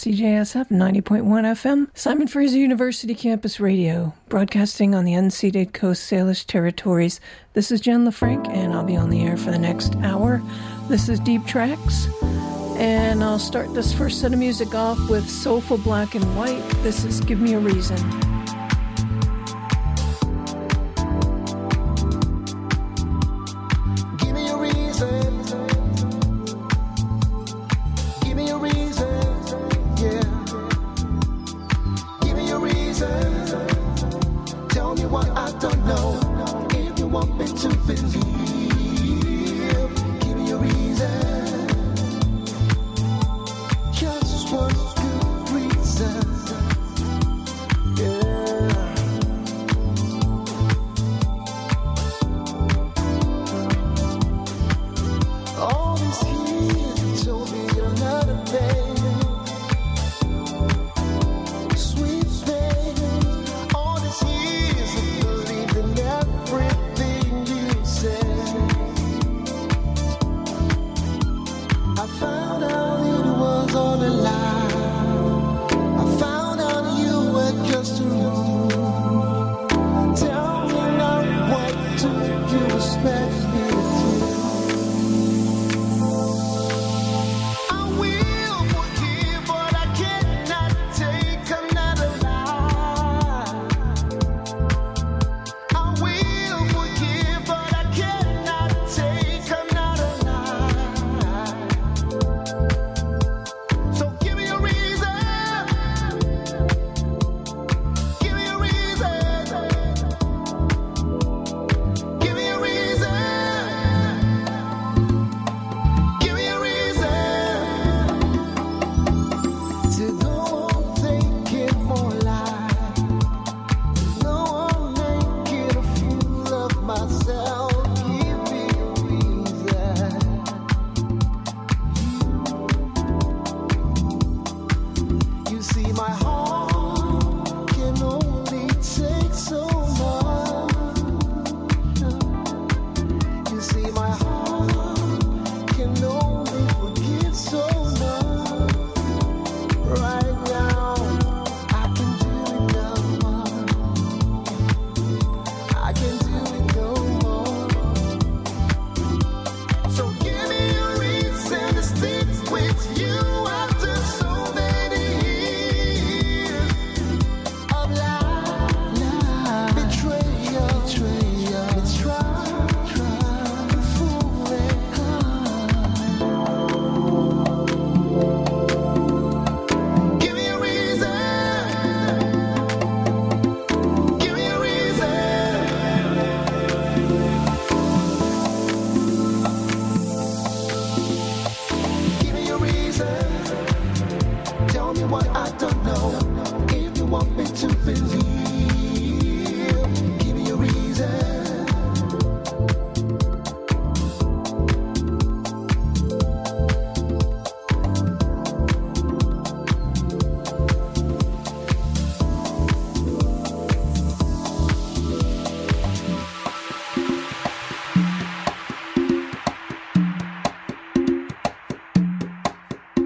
CJSF 90.1 FM, Simon Fraser University Campus Radio, broadcasting on the unceded Coast Salish territories. This is Jen LaFranc, and I'll be on the air for the next hour. This is Deep Tracks, and I'll start this first set of music off with Soulful Black and White. This is Give Me a Reason.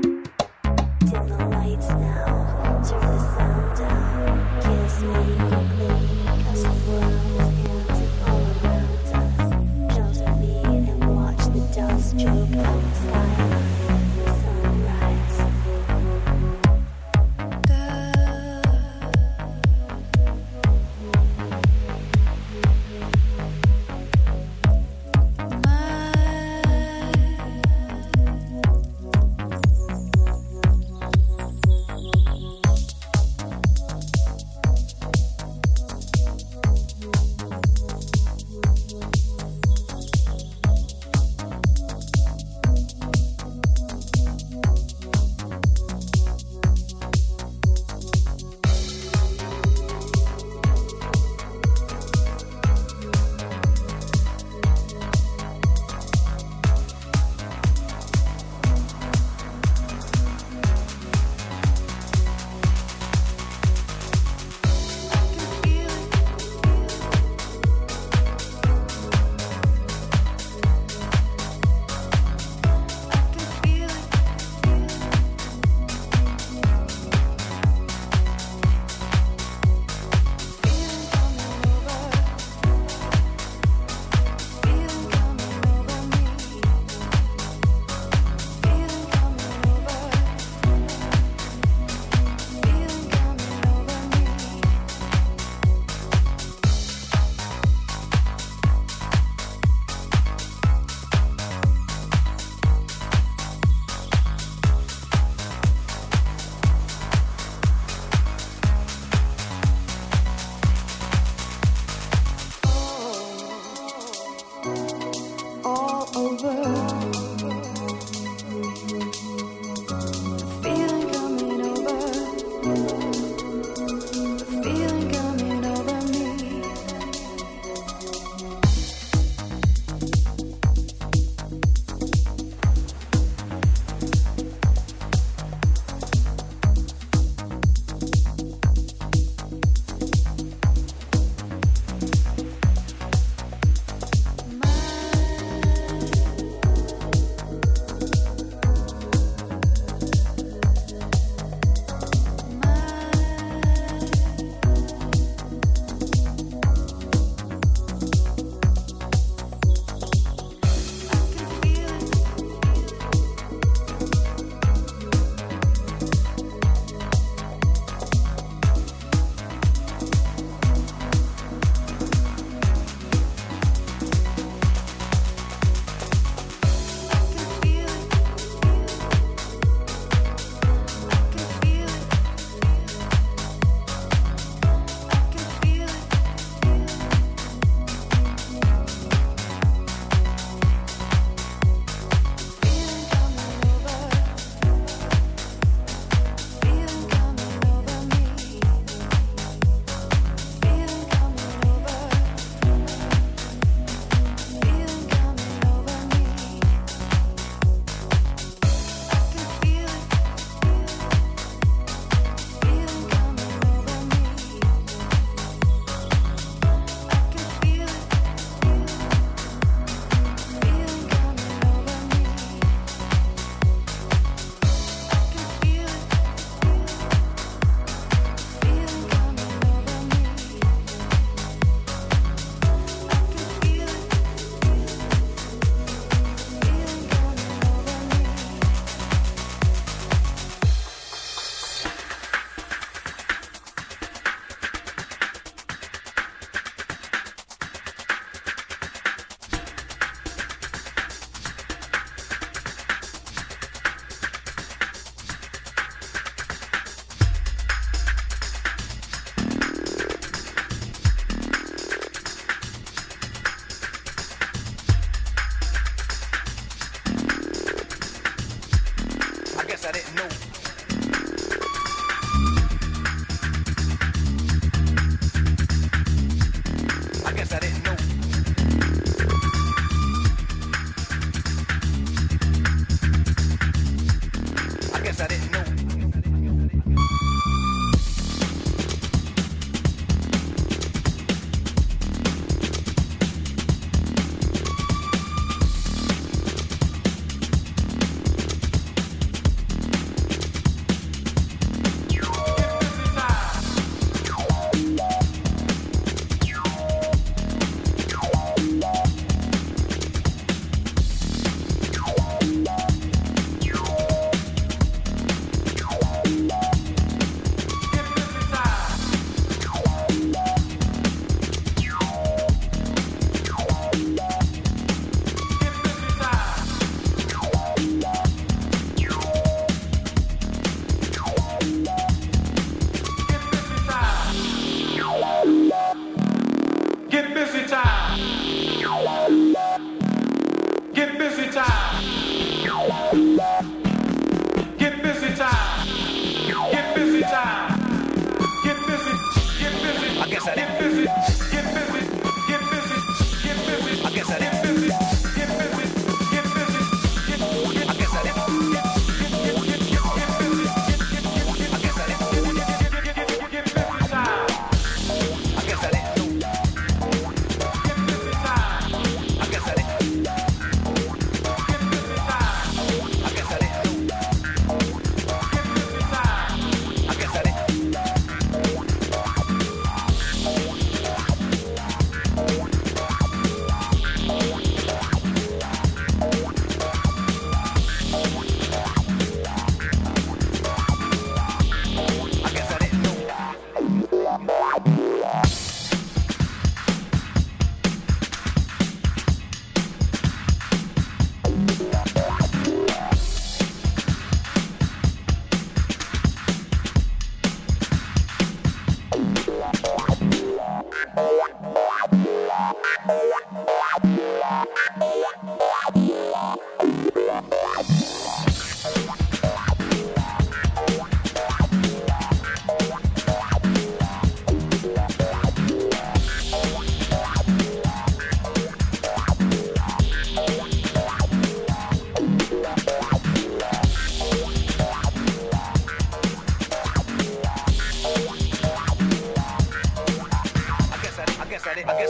Dim the lights now, turn the sound down, kiss me.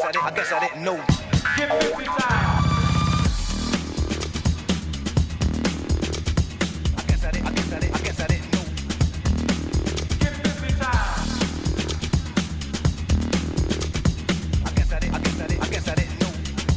guess I didn't know. Get 50 times. I guess I didn't know. Get 50 times. I guess I didn't know.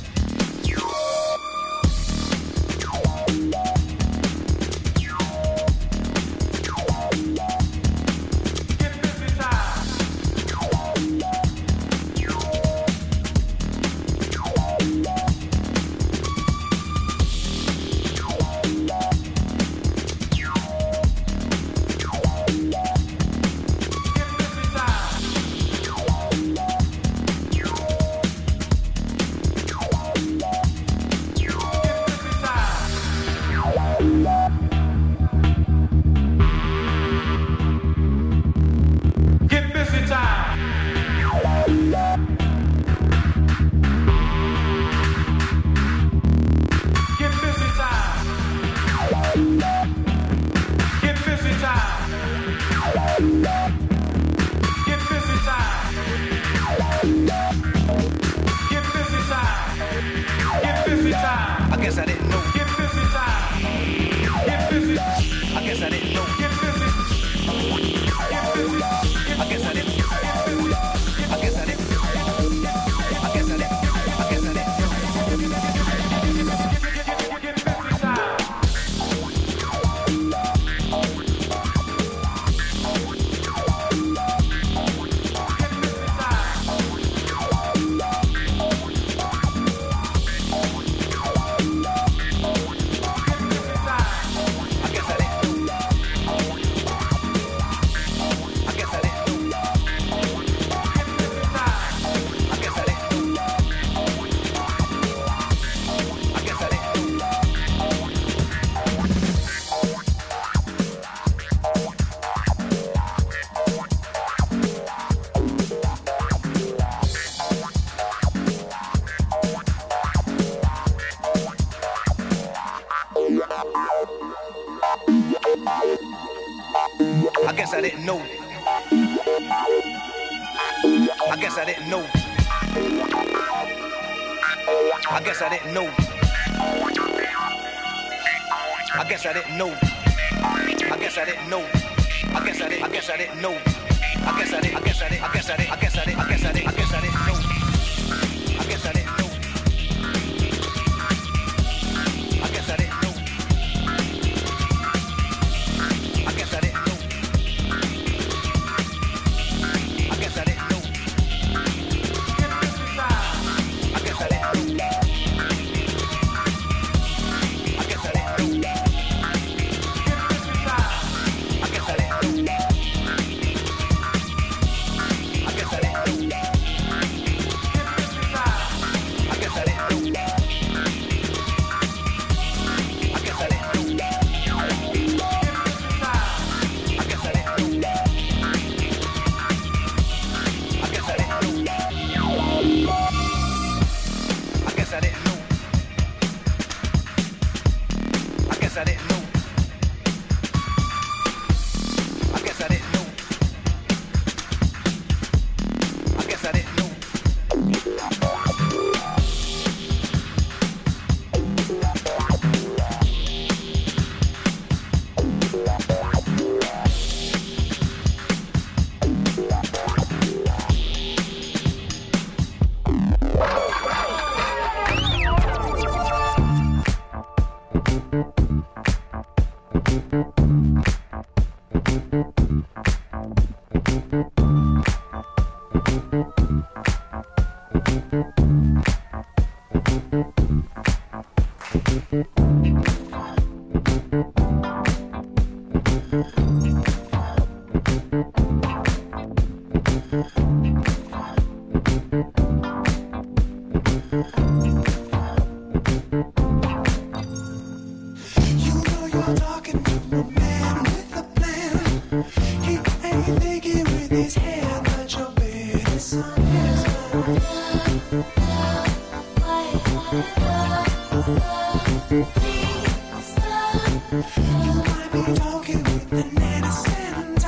I guess I didn't know. I guess I didn't know. I guess I didn't know. I guess I didn't know. I guess I didn't know. I guess I didn't know. I guess I didn't know. I guess I didn't know. I guess I didn't know. I guess I didn't know. I guess I didn't know. I guess I didn't know. I guess I didn't know.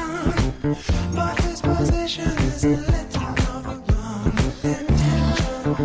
But his position is a little overgrown with intention.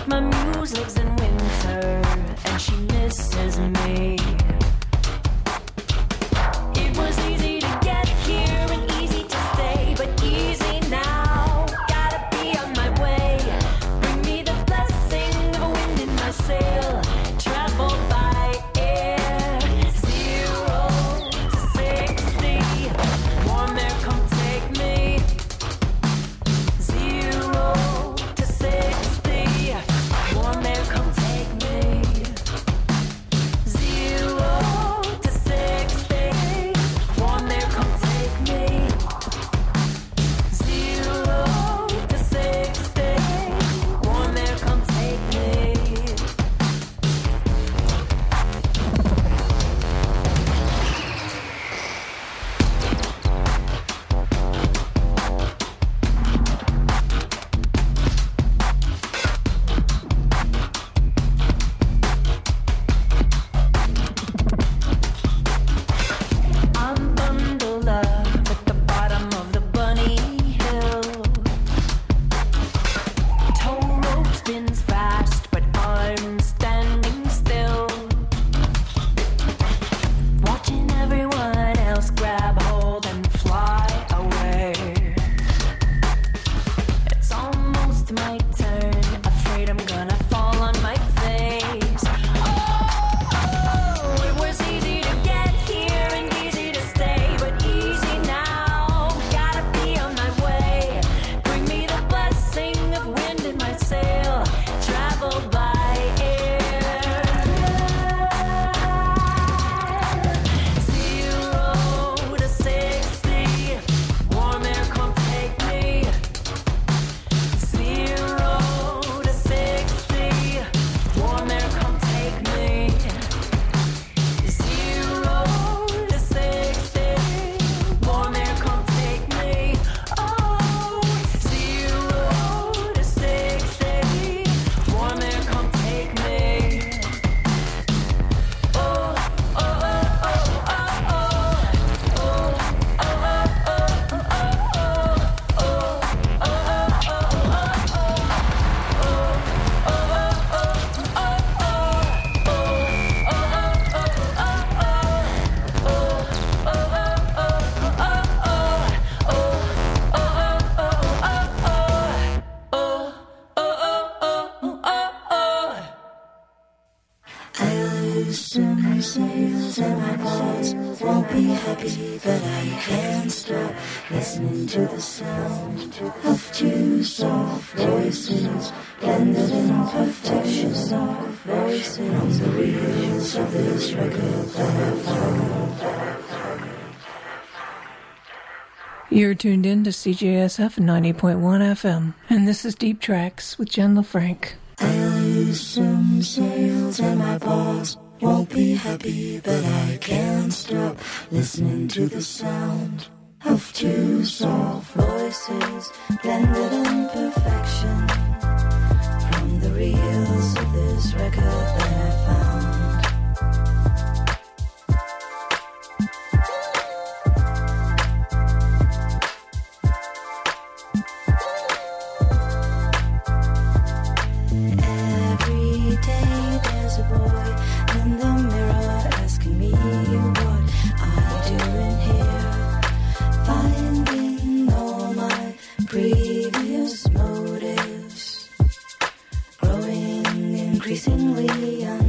My muse lives in winter, and she misses me. It was easy to get here and easy to stay, but easy now. Gotta be on my way. Bring me the blessing of a wind in my sail. Travel by air. 0 to 60. Warm air, come take me. 0 to 60. Warm air, come take me. 0 to 60. Warm air, come take me. 0 to 60. Warm air, come take me. I'm bundled up at the bottom of the bunny hill. Tow rope spins fast, but I'm standing still. Watching everyone else grab hold and fly away. It's almost my turn, afraid I'm gonna fall on my face. Oh, it was easy to get here and easy to stay, but easy now. Gotta be on my way. Bring me the blessing of wind in my sail. Travel by air. 0 to 60. Warm air, come take me. 0 to 60. Warm air, come take me. 0 to 60. Warm air, come take me. Oh, 0 to 60. Warm air, come take me. Oh, oh, oh, oh, oh, oh. Oh, oh, oh, oh, oh, oh, I lose some sails and my boats won't be happy, but I can't stop listening to the sound of two soft voices blended in perfection. Soft voices from the reels of this record that I found. You're tuned in to CJSF 90.1 FM, and this is Deep Tracks with Jen LaFranc. I lose some sails and my balls won't be happy, but I can't stop listening to the sound of two soft voices blended in perfection from the reels of this record that I found. Every day there's a boy in the mirror asking me what I do in here, finding all my previous motives, growing increasingly